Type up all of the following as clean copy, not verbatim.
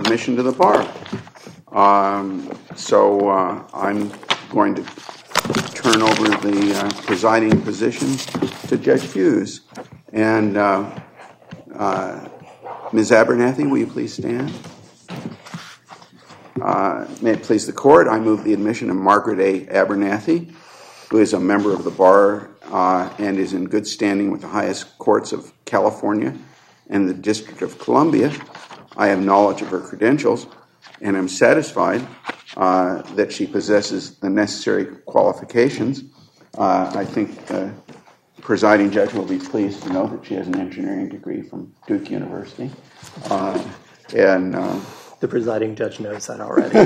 admission to the bar. So I'm going to turn over the presiding position to Judge Hughes. And Ms. Abernathy, will you please stand? May it please the court, I move the admission of Margaret A. Abernathy, who is a member of the bar and is in good standing with the highest courts of California and the District of Columbia. I have knowledge of her credentials and am satisfied that she possesses the necessary qualifications. I think the presiding judge will be pleased to know that she has an engineering degree from Duke University. The presiding judge knows that already.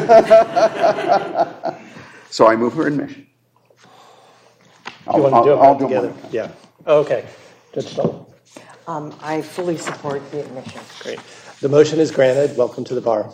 So I move her admission. You want to do it together? Yeah. Okay. Judge Stoll. I fully support the admission. Great. The motion is granted. Welcome to the bar.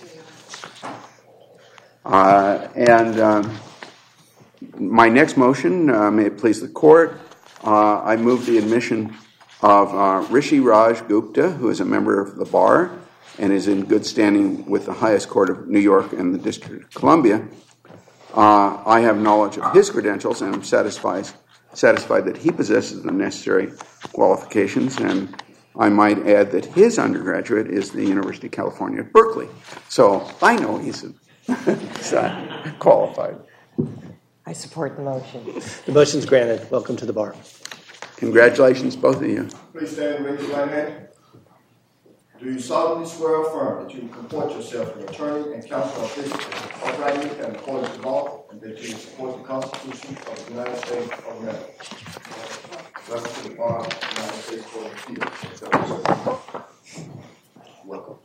My next motion, may it please the court, I move the admission of Rishi Raj Gupta, who is a member of the bar and is in good standing with the highest court of New York and the District of Columbia. I have knowledge of his credentials and am satisfied that he possesses the necessary qualifications, and I might add that his undergraduate is the University of California at Berkeley. So I know he's qualified. I support the motion. The motion is granted. Welcome to the bar. Congratulations, both of you. Please stand and raise your right hand. Do you solemnly swear or affirm that you will comport yourself as an attorney and counsel official uprightly and according to law, and that you will support the Constitution of the United States of America? Welcome to the bar of the United States Court of Appeals. Welcome.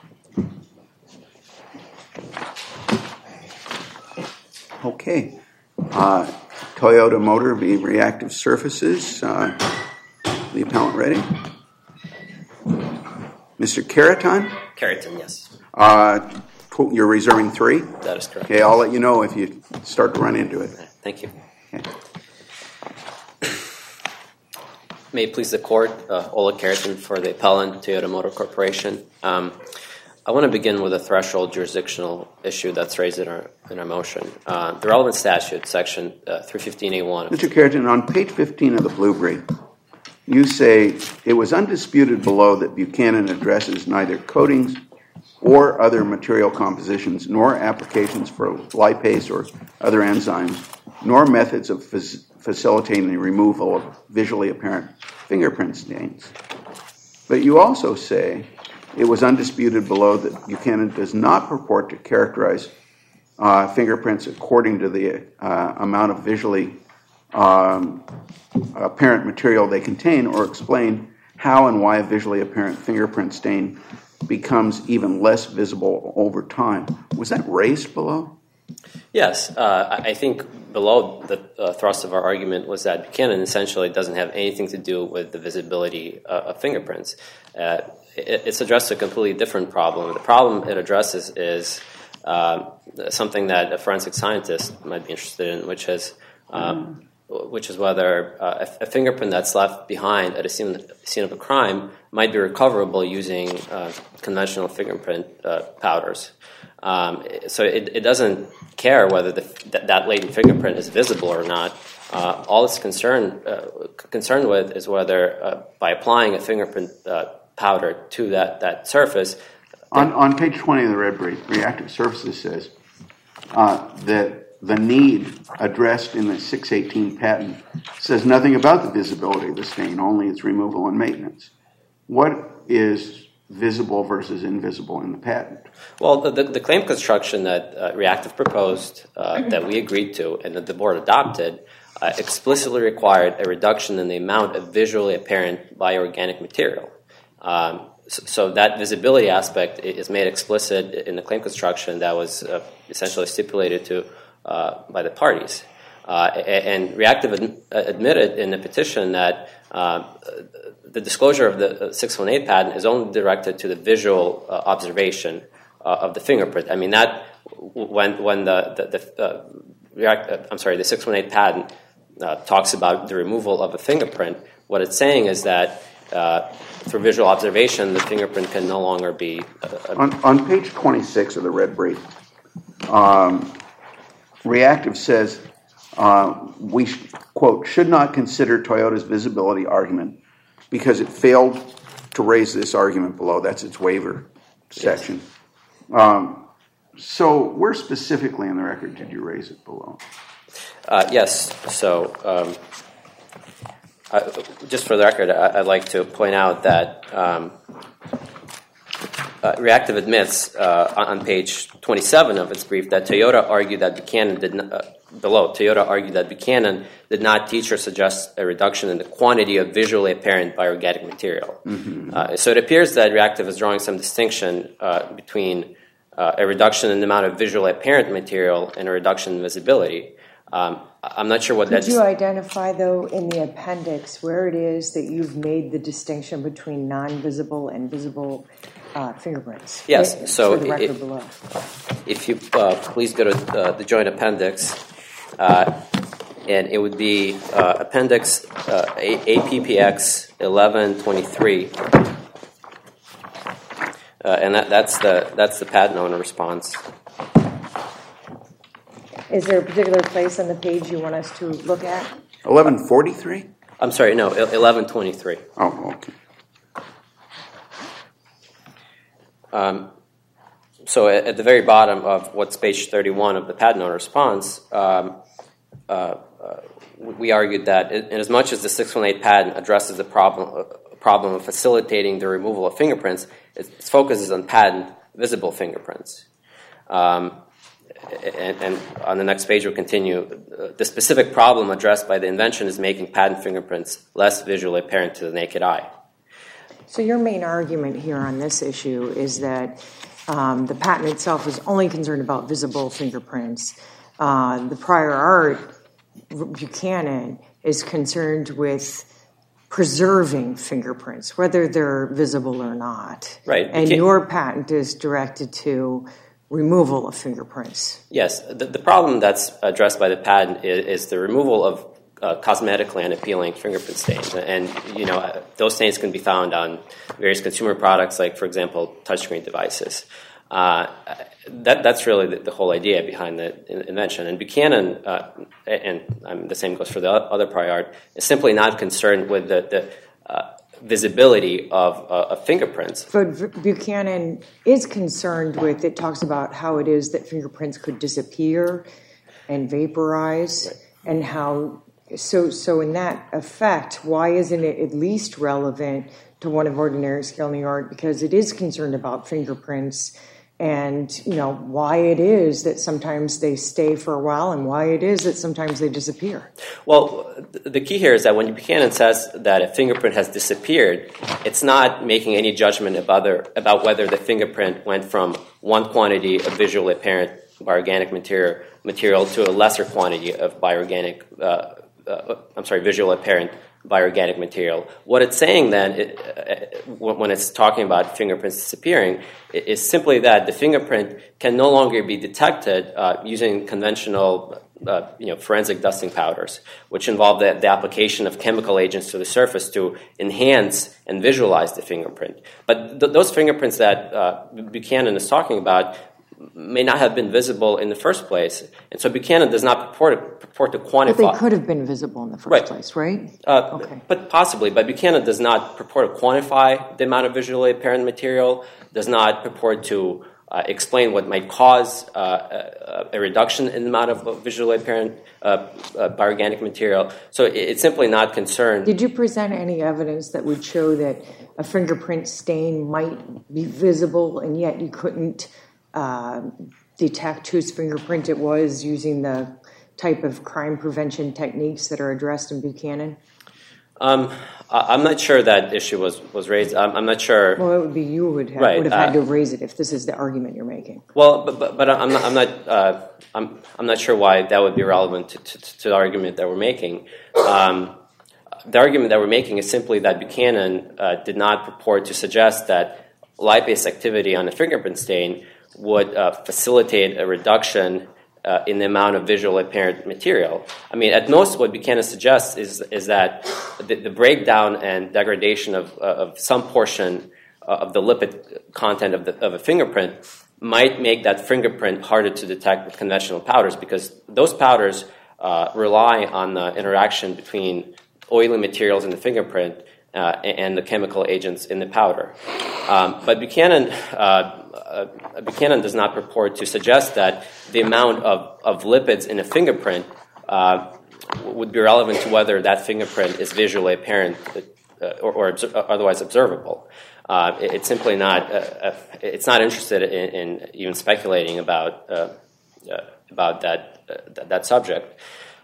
Okay. Toyota Motor v. Reactive Surfaces. The appellant ready? Mr. Keraton? Keraton, yes. You're reserving 3? That is correct. Okay, I'll let you know if you start to run into it. Thank you. Okay. May it please the court, Ola Keraton for the appellant, Toyota Motor Corporation. I want to begin with a threshold jurisdictional issue that's raised in our motion. The relevant statute, section 315A1. Mr. Keraton, on page 15 of the blue brief, you say, it was undisputed below that Buchanan addresses neither coatings or other material compositions, nor applications for lipase or other enzymes, nor methods of facilitating the removal of visually apparent fingerprint stains. But you also say it was undisputed below that Buchanan does not purport to characterize fingerprints according to the amount of visually apparent material they contain, or explain how and why a visually apparent fingerprint stain becomes even less visible over time. Was that raised below? Yes. I think below the thrust of our argument was that Buchanan essentially doesn't have anything to do with the visibility of fingerprints. It's addressed a completely different problem. The problem it addresses is something that a forensic scientist might be interested in, which is whether a fingerprint that's left behind at a scene of a crime might be recoverable using conventional fingerprint powders. So it doesn't care whether that latent fingerprint is visible or not. All it's concerned with is whether by applying a fingerprint powder to that surface. On page 20 of the red brief, Reactive Surfaces says that the need addressed in the 618 patent says nothing about the visibility of the stain, only its removal and maintenance. What is visible versus invisible in the patent? Well, the claim construction that Reactive proposed, that we agreed to, and that the board adopted, explicitly required a reduction in the amount of visually apparent bioorganic material. So that visibility aspect is made explicit in the claim construction that was essentially stipulated to by the parties. And Reactive admitted in the petition that the disclosure of the 618 patent is only directed to the visual observation of the fingerprint. I mean, that when the 618 patent talks about the removal of a fingerprint, what it's saying is that through visual observation, the fingerprint can no longer be... On page 26 of the red brief, Reactive says, we, quote, should not consider Toyota's visibility argument because it failed to raise this argument below. That's its waiver section. So where specifically in the record did you raise it below? Yes. So just for the record, I'd like to point out that Reactive admits on page 27 of its brief that Toyota argued that Buchanan did not teach or suggest a reduction in the quantity of visually apparent bioorganic material. Mm-hmm. So it appears that Reactive is drawing some distinction between a reduction in the amount of visually apparent material and a reduction in visibility. I'm not sure what that is. Could you identify, though, in the appendix where it is that you've made the distinction between non-visible and visible fingerprints? Yes. So for the record below. If you please go to the joint appendix, and it would be appendix APPX 1123, and that's the patent owner response. Is there a particular place on the page you want us to look at? 1143? I'm sorry, no, 1123. Oh, okay. So at the very bottom of what's page 31 of the patent owner response, we argued that inasmuch as the 618 patent addresses the problem of facilitating the removal of fingerprints, its focus is on patent visible fingerprints. And on the next page, we'll continue. The specific problem addressed by the invention is making patent fingerprints less visually apparent to the naked eye. So your main argument here on this issue is that the patent itself is only concerned about visible fingerprints. The prior art, Buchanan, is concerned with preserving fingerprints, whether they're visible or not. Right. And your patent is directed to removal of fingerprints. Yes. The problem that's addressed by the patent is the removal of cosmetically unappealing fingerprint stains. And, those stains can be found on various consumer products, like, for example, touchscreen devices. That's really the whole idea behind the invention. And Buchanan, and the same goes for the other prior art, is simply not concerned with the visibility of fingerprints. But Buchanan is concerned with, it talks about how it is that fingerprints could disappear and vaporize, and how, so in that effect, why isn't it at least relevant to one of ordinary skill in the art? Because it is concerned about fingerprints and, why it is that sometimes they stay for a while and why it is that sometimes they disappear. Well, the key here is that when Buchanan says that a fingerprint has disappeared, it's not making any judgment about whether the fingerprint went from one quantity of visually apparent bioorganic material to a lesser quantity of visually apparent bioorganic material. What it's saying then, when it's talking about fingerprints disappearing, is simply that the fingerprint can no longer be detected using conventional forensic dusting powders, which involve the application of chemical agents to the surface to enhance and visualize the fingerprint. But those fingerprints that Buchanan is talking about may not have been visible in the first place. And so Buchanan does not purport to quantify... But they could have been visible in the first place, right? Okay. But possibly. But Buchanan does not purport to quantify the amount of visually apparent material, does not purport to explain what might cause a reduction in the amount of visually apparent bioorganic material. So it's simply not concerned... Did you present any evidence that would show that a fingerprint stain might be visible and yet you couldn't detect whose fingerprint it was using the type of crime prevention techniques that are addressed in Buchanan? I'm not sure that issue was raised. I'm not sure. Well, it would be you would have had to raise it if this is the argument you're making. Well, but I'm not sure why that would be relevant to the argument that we're making. The argument that we're making is simply that Buchanan did not purport to suggest that lipase activity on a fingerprint stain would facilitate a reduction in the amount of visually apparent material. I mean, at most, what Buchanan suggests is that the breakdown and degradation of some portion of the lipid content of a fingerprint might make that fingerprint harder to detect with conventional powders, because those powders rely on the interaction between oily materials in the fingerprint and the chemical agents in the powder. But Buchanan does not purport to suggest that the amount of lipids in a fingerprint would be relevant to whether that fingerprint is visually apparent or otherwise observable. It's simply not. It's not interested in even speculating about that subject.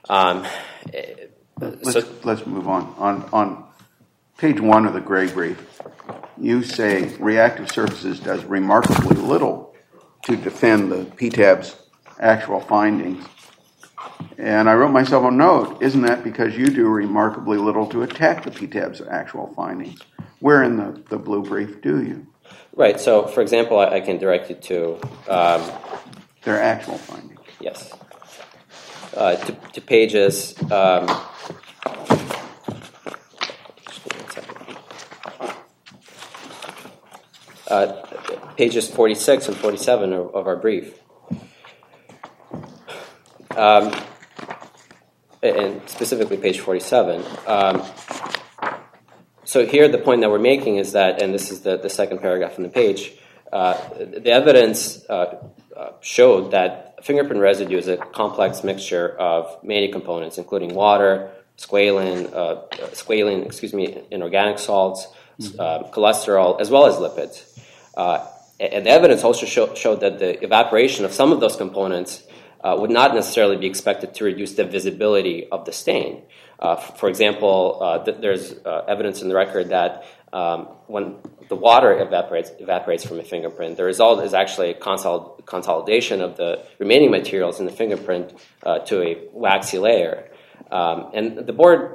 Let's move on. On page 1 of the gray brief, you say Reactive Surfaces does remarkably little to defend the PTAB's actual findings. And I wrote myself a note, isn't that because you do remarkably little to attack the PTAB's actual findings? Where in the blue brief do you? Right, so for example, I can direct you to... their actual findings. Yes. To pages... pages 46 and 47 of our brief. And specifically page 47. So here the point that we're making is that, and this is the second paragraph on the page, the evidence showed that fingerprint residue is a complex mixture of many components, including water, squalene, inorganic salts, cholesterol, as well as lipids. And the evidence also showed that the evaporation of some of those components would not necessarily be expected to reduce the visibility of the stain. For example, there's evidence in the record that when the water evaporates from a fingerprint, the result is actually a consolidation of the remaining materials in the fingerprint to a waxy layer. And the board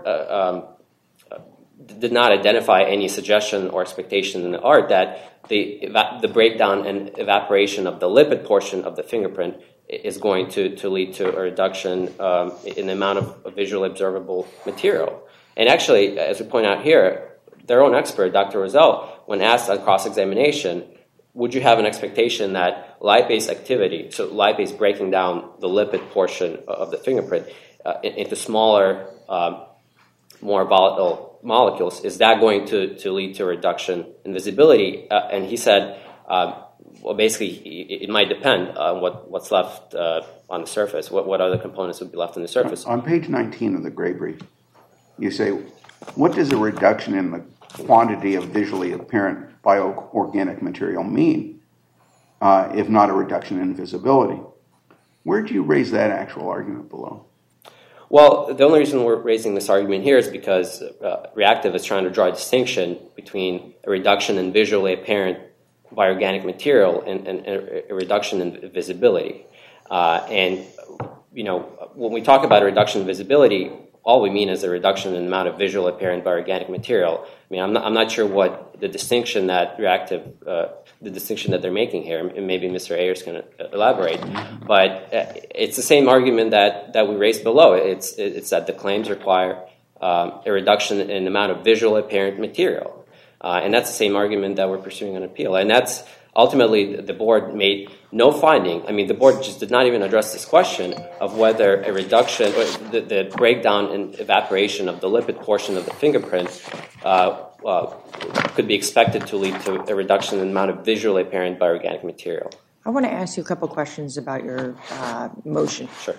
did not identify any suggestion or expectation in the art that the breakdown and evaporation of the lipid portion of the fingerprint is going to lead to a reduction in the amount of visually observable material. And actually, as we point out here, their own expert, Dr. Rosell, when asked on cross-examination, would you have an expectation that lipase activity, so lipase breaking down the lipid portion of the fingerprint into smaller, more volatile molecules, is that going to lead to a reduction in visibility? And he said, well, basically, it might depend on what's left on the surface, what other components would be left on the surface. On page 19 of the gray brief, you say, what does a reduction in the quantity of visually apparent bioorganic material mean, if not a reduction in visibility? Where do you raise that actual argument below? Well, the only reason we're raising this argument here is because Reactive is trying to draw a distinction between a reduction in visually apparent bioorganic material and a reduction in visibility. And, you know, when we talk about a reduction in visibility, all we mean is a reduction in the amount of visually apparent bioorganic material. I mean, I'm not sure what the distinction that Reactive, the distinction that they're making here, and maybe Mr. Ayers can elaborate, but it's the same argument that we raised below. It's that the claims require a reduction in the amount of visually apparent material. And that's the same argument that we're pursuing on appeal. And that's ultimately the board made no finding. I mean, the board just did not even address this question of whether a reduction, or the breakdown and evaporation of the lipid portion of the fingerprint could be expected to lead to a reduction in the amount of visually apparent bioorganic material. I want to ask you a couple questions about your motion. Sure.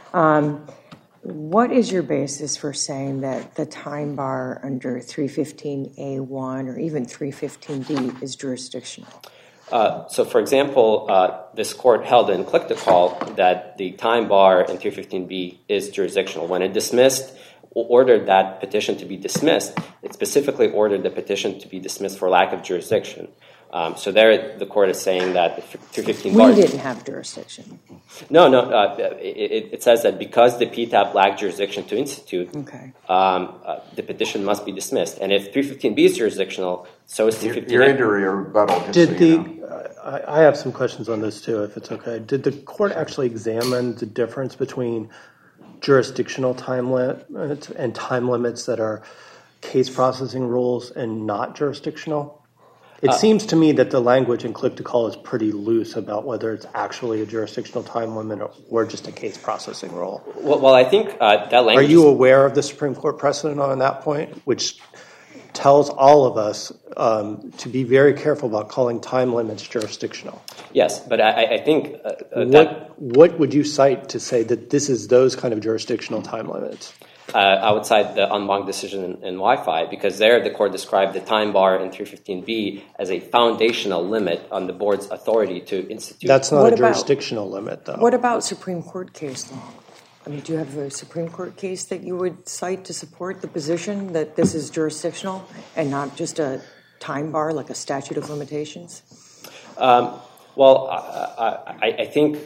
What is your basis for saying that the time bar under 315A1 or even 315D is jurisdictional? So, for example, this court held in Click to Call that the time bar in 315B is jurisdictional. When it ordered that petition to be dismissed, it specifically ordered the petition to be dismissed for lack of jurisdiction. So there, the court is saying that the 315 We didn't have jurisdiction. No. It says that because the PTAB lacked jurisdiction to institute, the petition must be dismissed. And if 315B is jurisdictional, so is 315A. You're into your rebuttal. I have some questions on this too, if it's okay. Did the court actually examine the difference between jurisdictional time limits and time limits that are case processing rules and not jurisdictional? It seems to me that the language in Click to Call is pretty loose about whether it's actually a jurisdictional time limit or just a case processing rule. Well, I think that language... Are you aware of the Supreme Court precedent on that point, which tells all of us to be very careful about calling time limits jurisdictional? Yes, but I think... What would you cite to say that this is those kind of jurisdictional time limits? I would cite the en banc decision in Wi-Fi, because there the court described the time bar in 315B as a foundational limit on the board's authority to institute. That's not a jurisdictional limit, though. What about Supreme Court case law? I mean, do you have a Supreme Court case that you would cite to support the position that this is jurisdictional and not just a time bar, like a statute of limitations? I think...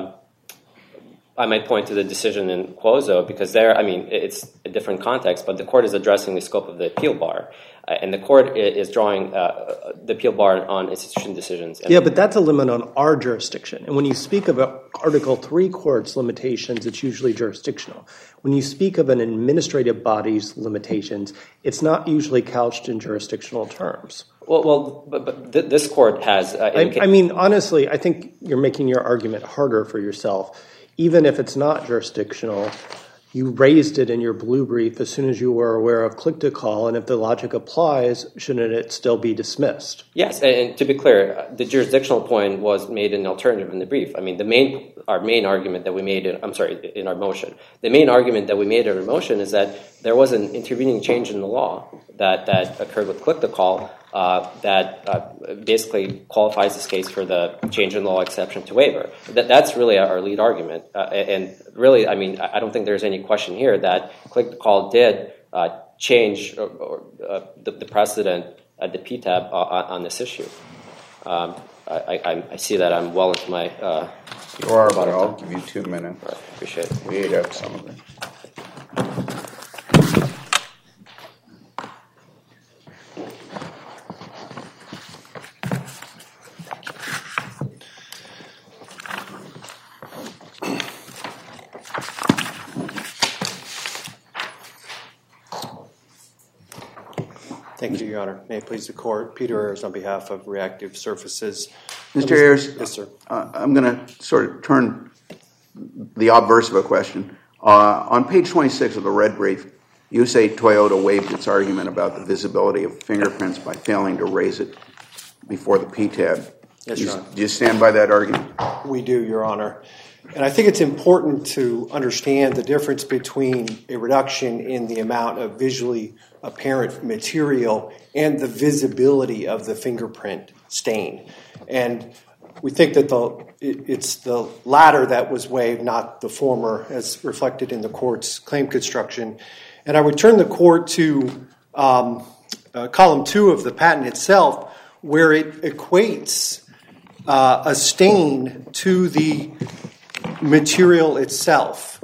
I might point to the decision in Quozo, because there, I mean, it's a different context, but the court is addressing the scope of the appeal bar, and the court is drawing the appeal bar on institution decisions. Yeah, but that's a limit on our jurisdiction. And when you speak of Article 3 court's limitations, it's usually jurisdictional. When you speak of an administrative body's limitations, it's not usually couched in jurisdictional terms. But this court has... I mean, honestly, I think you're making your argument harder for yourself. Even if it's not jurisdictional, you raised it in your blue brief as soon as you were aware of Click to Call, and if the logic applies, shouldn't it still be dismissed? Yes, and to be clear, the jurisdictional point was made an alternative in the brief. I mean, our main argument that we made, in our motion, the main argument that we made in our motion is that there was an intervening change in the law that occurred with Click to Call that basically qualifies this case for the change in law exception to waiver. That's really our lead argument. And really, I mean, I don't think there's any question here that Click to Call did change the precedent at the PTAB on this issue. I see that I'm well into my... You are, but I'll give you 2 minutes. Right, appreciate it. We ate up some of it. Thank you, Your Honor. May it please the Court. Peter Ayers on behalf of Reactive Surfaces. Mr. Ayers, yes, sir. I'm going to sort of turn the obverse of a question. On page 26 of the red brief, you say Toyota waived its argument about the visibility of fingerprints by failing to raise it before the PTAB. Yes, Your Honor. Do you stand by that argument? We do, Your Honor. And I think it's important to understand the difference between a reduction in the amount of visually apparent material and the visibility of the fingerprint stain. And we think that it's the latter that was waived, not the former, as reflected in the Court's claim construction. And I would turn the Court to column 2 of the patent itself, where it equates a stain to the material itself.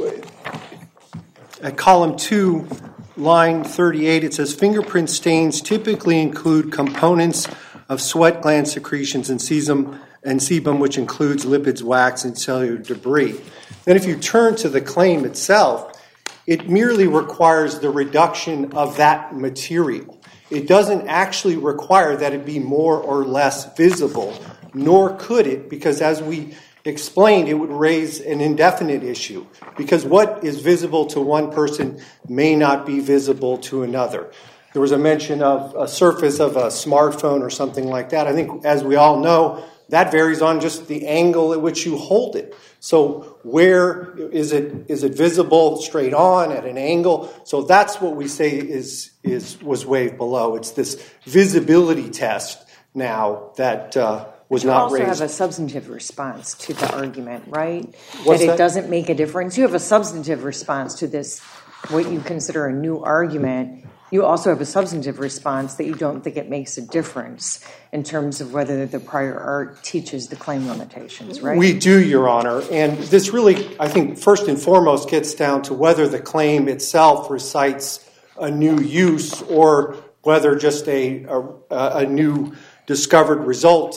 At column 2, line 38, it says, fingerprint stains typically include components of sweat gland secretions and sebum, which includes lipids, wax, and cellular debris. Then if you turn to the claim itself, it merely requires the reduction of that material. It doesn't actually require that it be more or less visible, nor could it, because as we explained, it would raise an indefinite issue, because what is visible to one person may not be visible to another. There was a mention of a surface of a smartphone or something like that. I think, as we all know, that varies on just the angle at which you hold it. So where is it visible straight on at an angle? So that's what we say was waived below. It's this visibility test now that was not raised. You also have a substantive response to the argument, right? That it doesn't make a difference. You have a substantive response to this, what you consider a new argument, You also have a substantive response that you don't think it makes a difference in terms of whether the prior art teaches the claim limitations, right? We do, Your Honor. And this really, I think, first and foremost gets down to whether the claim itself recites a new use or whether just a new discovered result.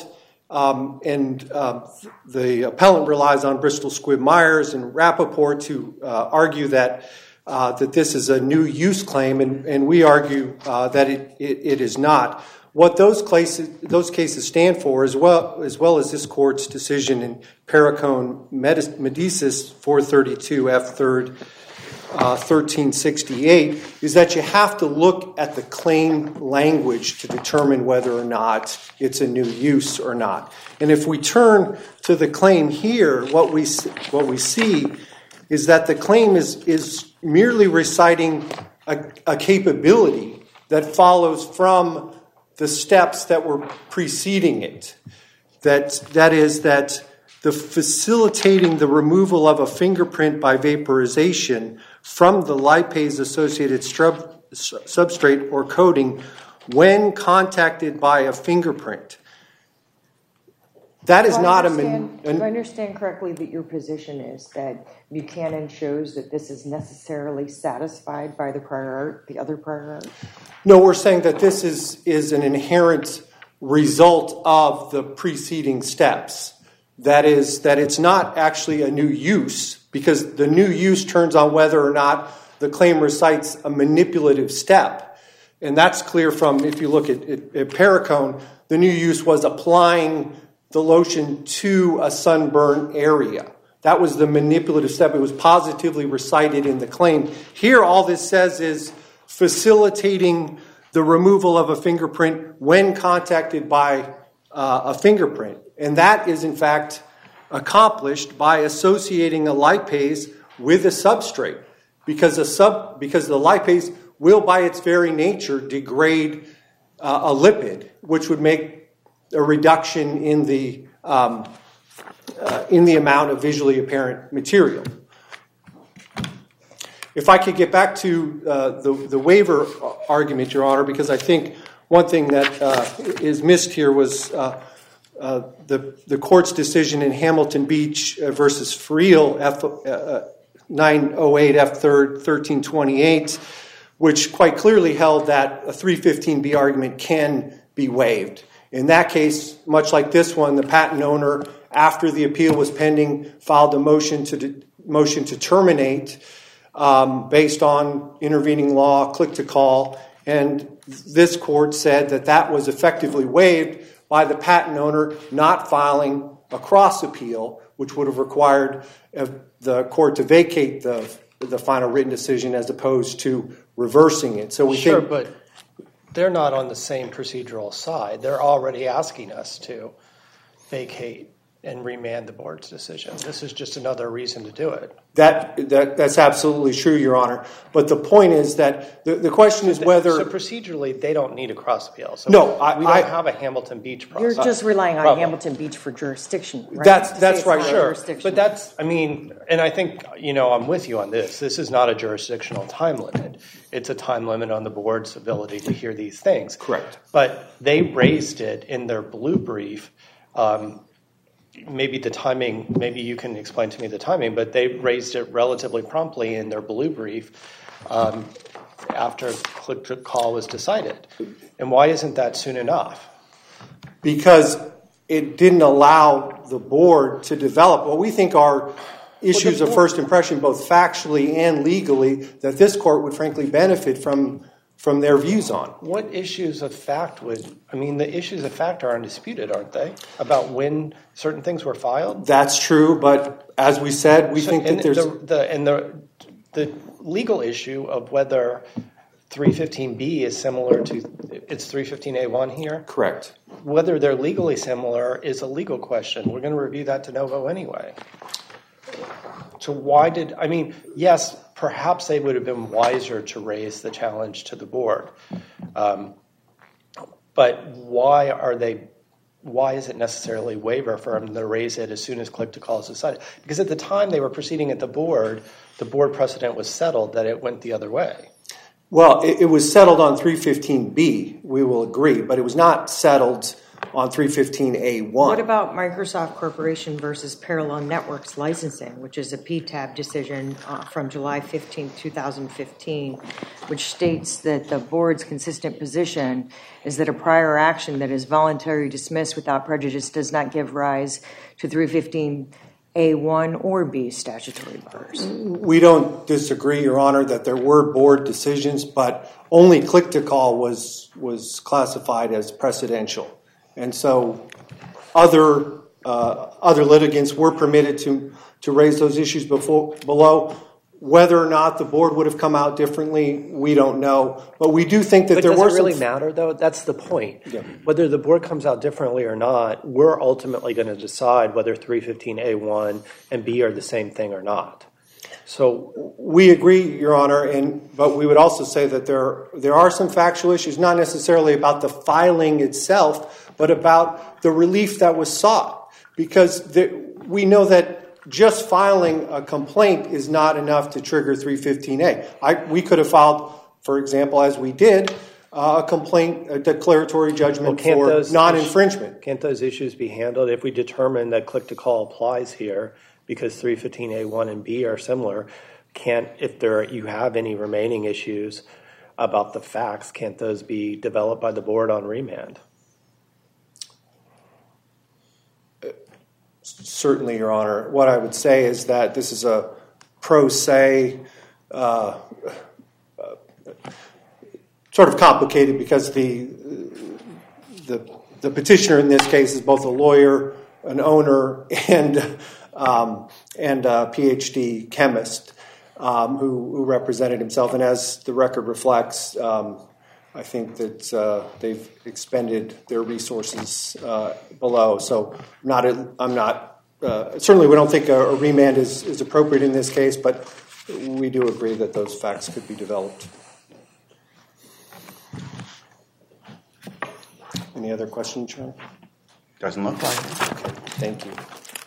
The appellant relies on Bristol Squibb Myers and Rappaport to argue that this is a new use claim, and we argue that it is not. What those cases stand for, as well as this court's decision in Perricone Medicis 432 F. 3rd 1368, is that you have to look at the claim language to determine whether or not it's a new use or not. And if we turn to the claim here, what we see is that the claim is merely reciting a capability that follows from the steps that were preceding it. That is that the facilitating the removal of a fingerprint by vaporization from the lipase-associated substrate or coating when contacted by a fingerprint. That is not a... Do I understand correctly that your position is that Buchanan shows that this is necessarily satisfied by the prior art, the other prior art? No, we're saying that this is an inherent result of the preceding steps. That is, that it's not actually a new use, because the new use turns on whether or not the claim recites a manipulative step. And that's clear from, if you look at Perricone, the new use was applying the lotion to a sunburn area. That was the manipulative step. It was positively recited in the claim. Here, all this says is facilitating the removal of a fingerprint when contacted by a fingerprint. And that is, in fact, accomplished by associating a lipase with a substrate, because the lipase will, by its very nature, degrade a lipid, which would make a reduction in the amount of visually apparent material. If I could get back to the waiver argument, Your Honor, because I think one thing that is missed here was the court's decision in Hamilton Beach versus Friel, 908 F. 3rd 1328, which quite clearly held that a 315B argument can be waived. In that case, much like this one, the patent owner, after the appeal was pending, filed a motion to terminate based on intervening law, click to call, and this court said that was effectively waived by the patent owner not filing a cross appeal, which would have required the court to vacate the final written decision as opposed to reversing it. So we think, but they're not on the same procedural side. They're already asking us to vacate and remand the board's decision. This is just another reason to do it. That's absolutely true, Your Honor. But the point is that the question is whether... So procedurally, they don't need a cross appeal. So no, we don't have a Hamilton Beach process. You're just relying on Hamilton Beach for jurisdiction, right? That's right, sure. But that's, I mean, and I think, I'm with you on this. This is not a jurisdictional time limit. It's a time limit on the board's ability to hear these things. Correct. But they raised it in their blue brief. Maybe the timing, maybe you can explain to me the timing, but they raised it relatively promptly in their blue brief after click to call was decided. And why isn't that soon enough? Because it didn't allow the board to develop what we think are issues of first impression, both factually and legally, that this court would frankly benefit from their views on. What issues of fact the issues of fact are undisputed, aren't they? About when certain things were filed? That's true, but as we said, we think that there's... The legal issue of whether 315B is similar to, it's 315A1 here? Correct. Whether they're legally similar is a legal question. We're going to review that de novo anyway. So yes, perhaps they would have been wiser to raise the challenge to the board. But why is it necessarily waiver for them to raise it as soon as click to call is decided? Because at the time they were proceeding at the board precedent was settled that it went the other way. Well, it was settled on 315B, we will agree, but it was not settled on 315A1. What about Microsoft Corporation versus Parallel Networks licensing, which is a PTAB decision from July 15, 2015, which states that the board's consistent position is that a prior action that is voluntarily dismissed without prejudice does not give rise to 315A1 or B statutory bars? We don't disagree, Your Honor, that there were board decisions, but only click-to-call was classified as precedential. And so other litigants were permitted to raise those issues below. Whether or not the board would have come out differently, we don't know. But we do think that there were some... Does it really matter, though? That's the point. Yeah. Whether the board comes out differently or not, we're ultimately going to decide whether 315A1 and B are the same thing or not. So we agree, Your Honor, but we would also say that there are some factual issues, not necessarily about the filing itself, but about the relief that was sought. Because we know that just filing a complaint is not enough to trigger 315A. We could have filed, for example, as we did, a complaint, a declaratory judgment for non-infringement. Can't those issues be handled if we determine that click-to-call applies here? Because 315A1 and B are similar, if you have any remaining issues about the facts, can't those be developed by the board on remand? Certainly, Your Honor. What I would say is that this is a pro se, sort of complicated because the petitioner in this case is both a lawyer, an owner, and a PhD chemist who represented himself. And as the record reflects, I think that they've expended their resources below. So certainly we don't think a remand is appropriate in this case, but we do agree that those facts could be developed. Any other questions, John? Doesn't look like it. Okay, thank you.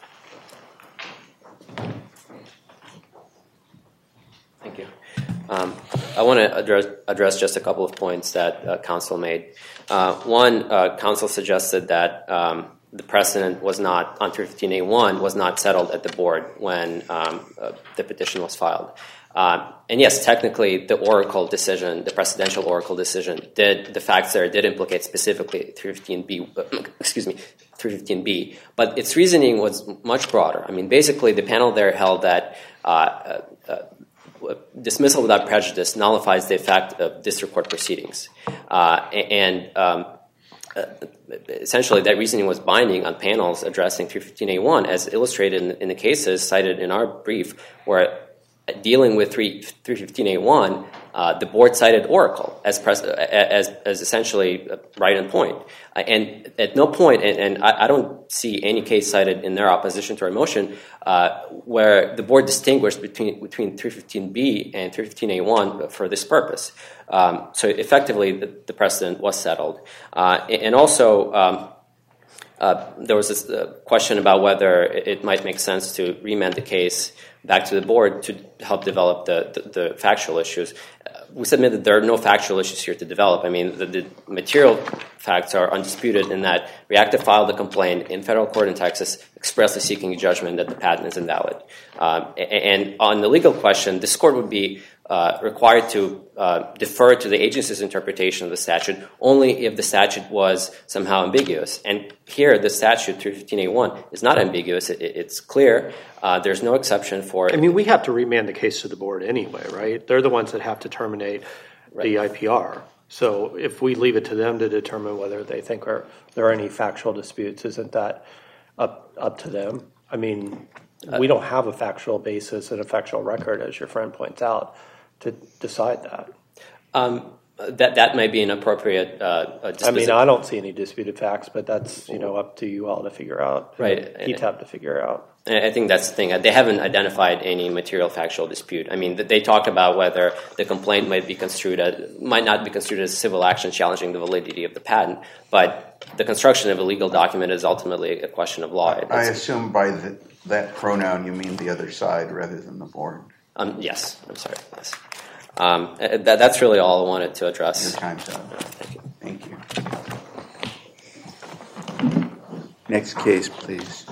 Thank you. I want to address just a couple of points that counsel made. One, counsel suggested that the precedent was not, on 315A1, was not settled at the board when the petition was filed. And yes, technically, the Oracle decision, the precedential Oracle decision, the facts there did implicate specifically 315B, but its reasoning was much broader. I mean, basically, the panel there held that dismissal without prejudice nullifies the effect of district court proceedings. Essentially, that reasoning was binding on panels addressing 315A1, as illustrated in the cases cited in our brief, where dealing with 315A1, the board cited Oracle as essentially right on point. And at no point, and I don't see any case cited in their opposition to our motion, where the board distinguished between 315B and 315A1 for this purpose. So effectively, the precedent was settled. And also, there was this question about whether it might make sense to remand the case back to the board to help develop the factual issues. We submit that there are no factual issues here to develop. I mean, the material facts are undisputed in that Reactive filed a complaint in federal court in Texas expressly seeking a judgment that the patent is invalid. And on the legal question, this court would be required to defer to the agency's interpretation of the statute only if the statute was somehow ambiguous. And here, the statute, 315A1, is not ambiguous. It's clear. There's no exception for it. I mean, we have to remand the case to the board anyway, right? They're the ones that have to terminate the IPR. So if we leave it to them to determine whether they think there are any factual disputes, isn't that up to them? I mean, we don't have a factual basis and a factual record, as your friend points out, to decide that. That may be an appropriate disposition. I mean, I don't see any disputed facts, but that's up to you all to figure out. Right. PTAB to figure out. And I think that's the thing. They haven't identified any material factual dispute. I mean, they talk about whether the complaint might not be construed as civil action challenging the validity of the patent, but the construction of a legal document is ultimately a question of law. I assume by that pronoun you mean the other side rather than the board. Yes, I'm sorry. Yes. That's really all I wanted to address. Your time's up. Thank you. Next case, please.